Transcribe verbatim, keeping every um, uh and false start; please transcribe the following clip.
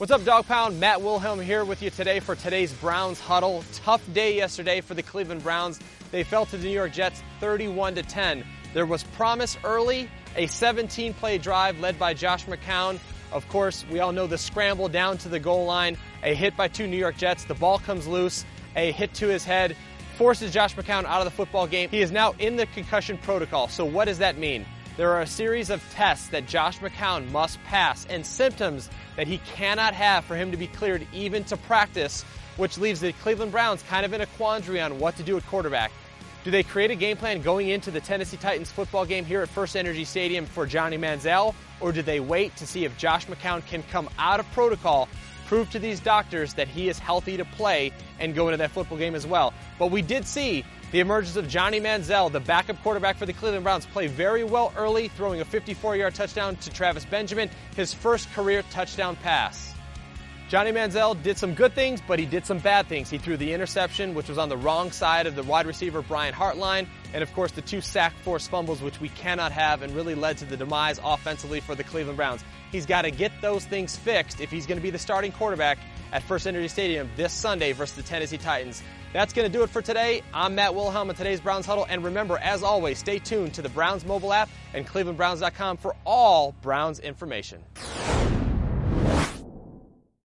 What's up, Dog Pound? Matt Wilhelm here with you today for today's Browns Huddle. Tough day yesterday for the Cleveland Browns. They fell to the New York Jets thirty-one to ten. There was promise early, a seventeen play drive led by Josh McCown. Of course, we all know the scramble down to the goal line, a hit by two New York Jets. The ball comes loose, a hit to his head, forces Josh McCown out of the football game. He is now in the concussion protocol. So what does that mean? There are a series of tests that Josh McCown must pass and symptoms that he cannot have for him to be cleared even to practice, which leaves the Cleveland Browns kind of in a quandary on what to do at quarterback. Do they create a game plan going into the Tennessee Titans football game here at First Energy Stadium for Johnny Manziel, or do they wait to see if Josh McCown can come out of protocol, prove to these doctors that he is healthy to play and go into that football game as well? But we did see the emergence of Johnny Manziel, the backup quarterback for the Cleveland Browns, play very well early, throwing a fifty-four yard touchdown to Travis Benjamin, his first career touchdown pass. Johnny Manziel did some good things, but he did some bad things. He threw the interception, which was on the wrong side of the wide receiver Brian Hartline, and of course the two sack forced fumbles, which we cannot have and really led to the demise offensively for the Cleveland Browns. He's got to get those things fixed if he's going to be the starting quarterback at First Energy Stadium this Sunday versus the Tennessee Titans. That's going to do it for today. I'm Matt Wilhelm at today's Browns Huddle, and remember, as always, stay tuned to the Browns mobile app and cleveland browns dot com for all Browns information.